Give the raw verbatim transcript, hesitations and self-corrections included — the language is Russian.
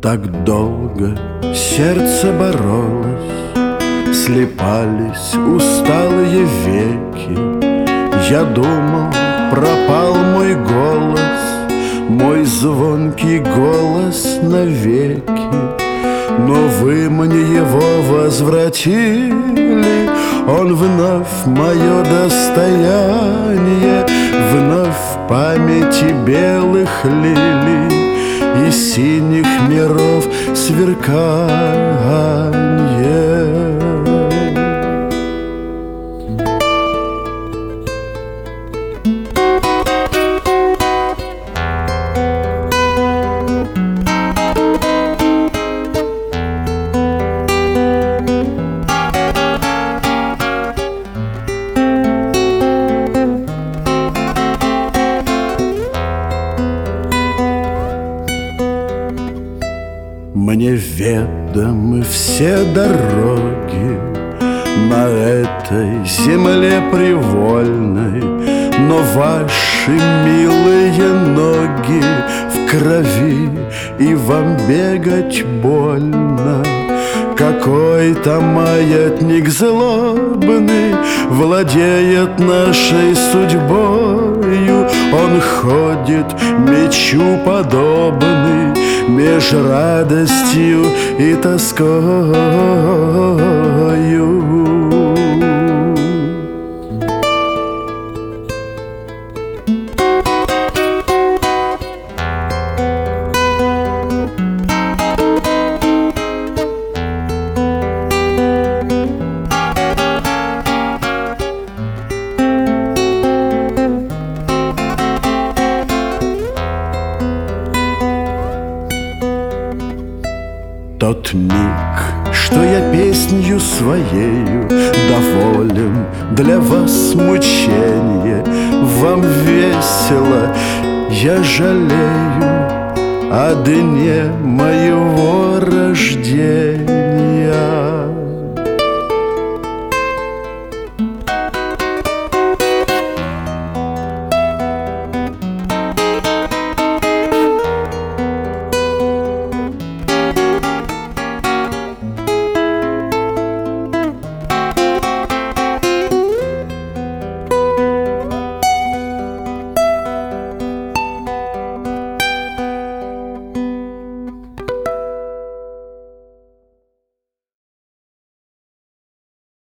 Так долго сердце боролось, слепались усталые веки. Я думал, пропал мой голос, мой звонкий голос навеки. Но вы мне его возвратили, он вновь мое достояние, вновь в памяти белых лилий и синих миров сверканье. Мне ведомы все дороги на этой земле привольной, но ваши милые ноги в крови, и вам бегать больно. Какой-то маятник злобный владеет нашей судьбою. Он ходит мечу подобный меж радостью и тоскою. Тот миг, что я песнью своею доволен, для вас мученье, вам весело, я жалею о дне моего рождения.